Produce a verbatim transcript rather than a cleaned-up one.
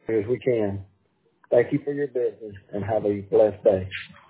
as we can. Thank you for your business and have a blessed day.